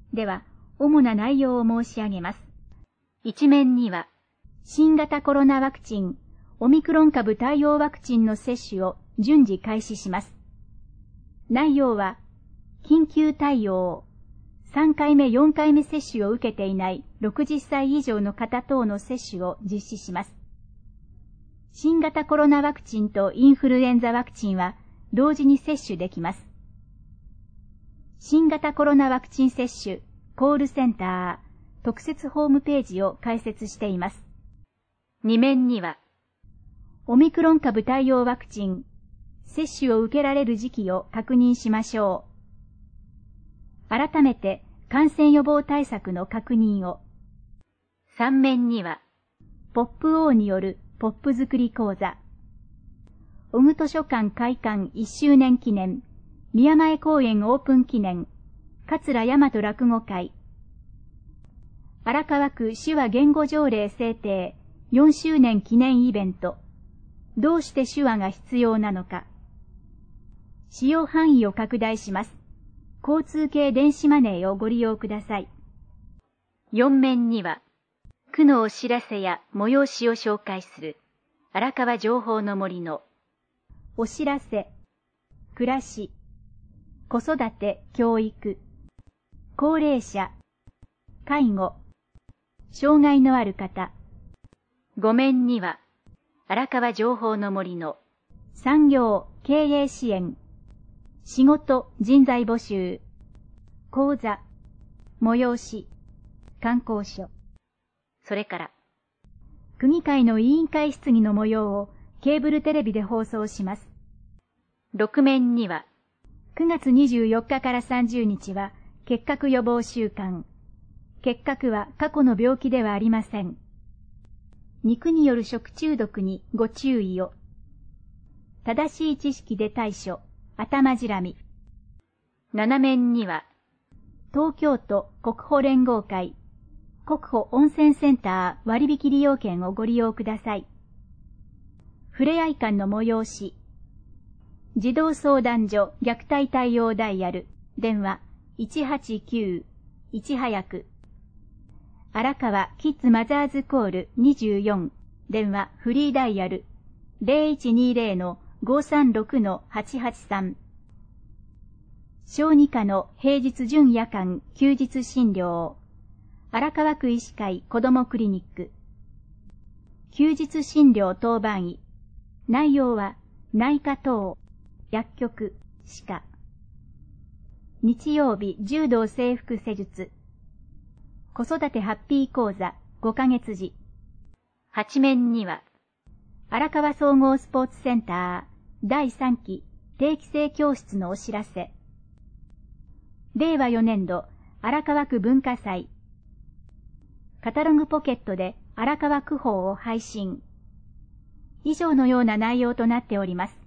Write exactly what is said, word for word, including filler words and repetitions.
では、主な内容を申し上げます。一面には、新型コロナワクチン、オミクロン株対応ワクチンの接種を順次開始します。内容は、緊急対応、さんかいめよんかいめ接種を受けていないろくじゅっさい以上の方等の接種を実施します。新型コロナワクチンとインフルエンザワクチンは同時に接種できます。新型コロナワクチン接種コールセンター特設ホームページを開設しています。に面には、オミクロン株対応ワクチン、接種を受けられる時期を確認しましょう。改めて感染予防対策の確認を。さん面には、ポップオーによるポップ作り講座。小具図書館開館いっしゅうねん記念、宮前公園オープン記念、桂大和落語会。荒川区手話言語条例制定よんしゅうねん記念イベント。どうして手話が必要なのか。使用範囲を拡大します。交通系電子マネーをご利用ください。よん面には、区のお知らせや催しを紹介する荒川情報の森のお知らせ、暮らし、子育て、教育、高齢者、介護、障害のある方。ご面には、荒川情報の森の産業、経営支援、仕事、人材募集、講座、催し、観光所。それから、区議会の委員会質疑の模様をケーブルテレビで放送します。ろく面には、くがつにじゅうよっかからさんじゅうにちは結核予防週間。結核は過去の病気ではありません。肉による食中毒にご注意を。正しい知識で対処、頭白み。なな面には、東京都国保連合会、国保温泉センター割引利用券をご利用ください。ふれあい館の催し、児童相談所虐待対応ダイヤル、電話いちはちきゅう、いち早く。荒川キッズマザーズコールにじゅうよん、電話フリーダイヤル ゼロいちにゼロのごさんろくのはちはちさん。小児科の平日準夜間休日診療。荒川区医師会子どもクリニック。休日診療当番医。内容は内科等、薬局、歯科。日曜日柔道整復施術。子育てハッピー講座ごかげつ時。はち面には、荒川総合スポーツセンターだいさんき定期性教室のお知らせ。れいわよねんど荒川区文化祭。カタログポケットで荒川区報を配信。以上のような内容となっております。